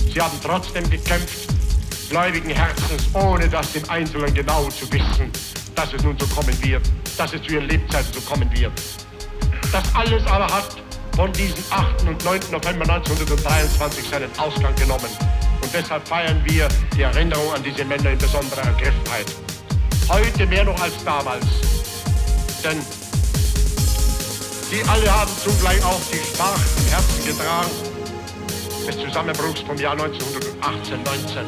Sie haben trotzdem gekämpft, gläubigen Herzens, ohne das im Einzelnen genau zu wissen, dass es nun so kommen wird, dass es zu ihren Lebzeiten so kommen wird. Das alles aber hat von diesem 8. und 9. November 1923 seinen Ausgang genommen. Und deshalb feiern wir die Erinnerung an diese Männer in besonderer Ergriffenheit. Heute mehr noch als damals. Denn sie alle haben zugleich auch die Schmach im Herzen getragen des Zusammenbruchs vom Jahr 1918, 19.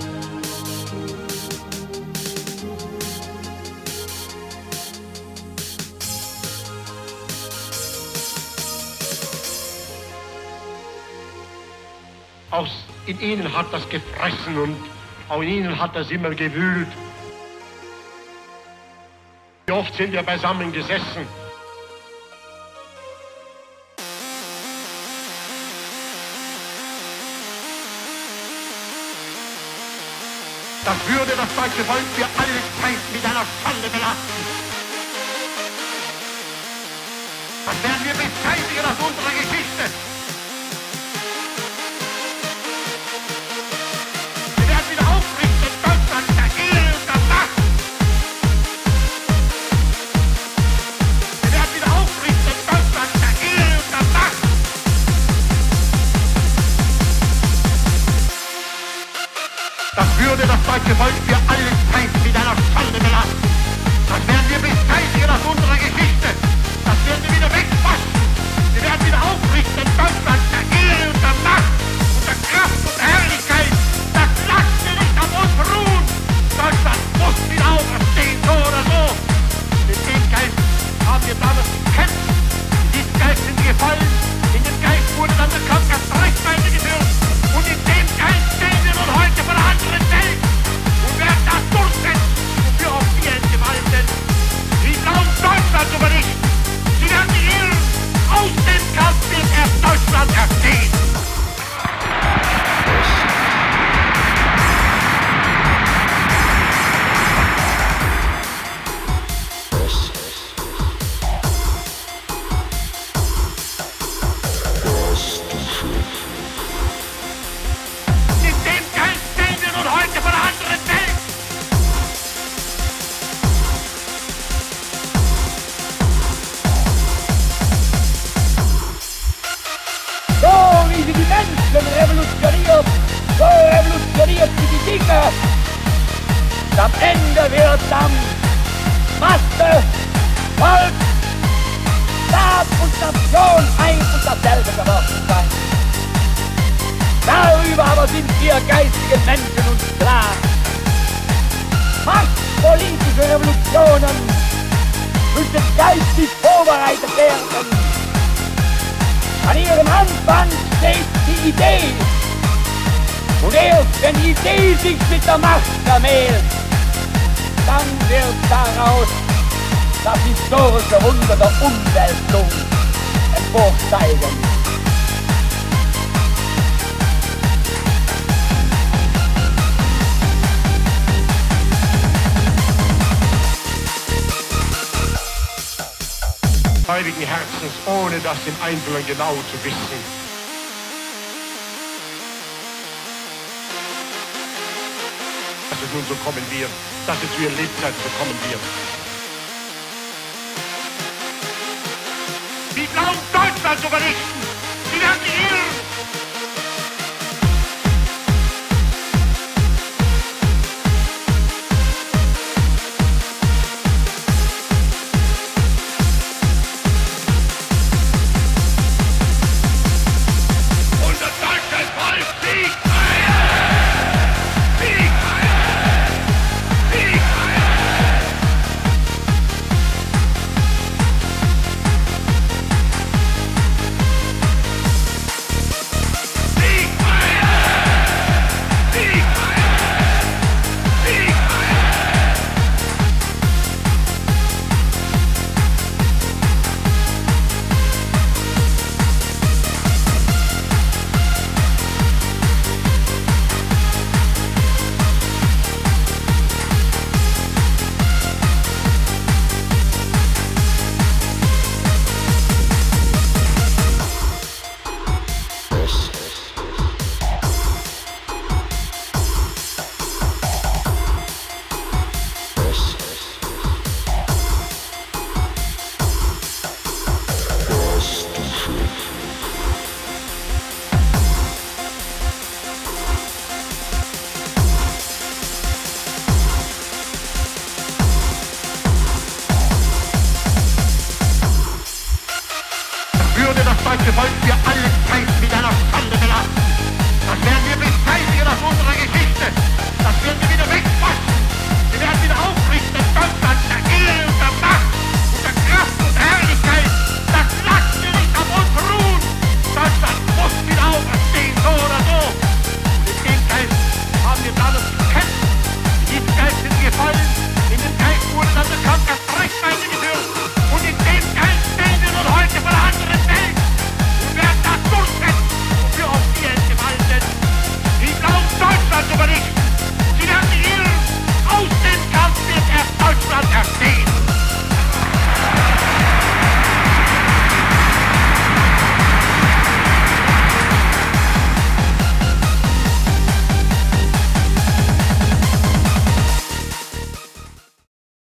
Auch in ihnen hat das gefressen und auch in ihnen hat das immer gewühlt. Wie oft sind wir beisammen gesessen. Das würde das deutsche Volk für alle Zeiten mit einer Schande belasten. Das werden wir beseitigen aus unserer Geschichte. Wir werden wieder aufrichten, Deutschland der Ehre und der Macht. Wir werden wieder aufrichten, Deutschland der Ehre und der Macht. Das würde das deutsche Volk für alle Zeiten mit einer Schande belasten. Das werden wir beseitigen aus unserer Geschichte. Das werden wir wieder wegwaschen. Wir werden wieder aufrichten, Deutschland der Ehre und der Macht und der Kraft und der Herrlichkeit. Das lasst wir nicht auf uns ruhen. Deutschland muss wieder auferstehen, so oder so. In dem Geist haben wir damals gekämpft. In diesem Geist sind wir gefallen. In dem Geist wurde dann der Kampf erst recht weitergeführt. Und in dem Geist stehen wir nun heute vor der anderen Welt und werden das durchsetzen, wofür auch wir entgefallen sind. Sie glauben Deutschland zu vernichten. Sie werden irren. Aus dem Kampf wird erst Deutschland erstehen. In dem Geist stehen wir nun heute vor der anderen Welt. So wie sie die Menschen revolutioniert, so revolutioniert sie die Dinge. Und am Ende wird dann Masse, Volk, Staat und Nation ein und dasselbe geworden sein. Darüber aber sind wir geistigen Menschen uns klar. Machtpolitische Revolutionen müssen geistig vorbereitet werden. An ihrem Anfang steht die Idee. Und erst wenn die Idee sich mit der Macht vermählt, dann wird daraus das historische Wunder der Umwälzung emporsteigen. Heiligen Herzens, ohne das im Einzelnen genau zu wissen. Dass es nun so kommen wird, dass es zu ihren Lebzeiten so kommen wird. Sie glauben Deutschland zu vernichten. Sie werden irren. Geschichte.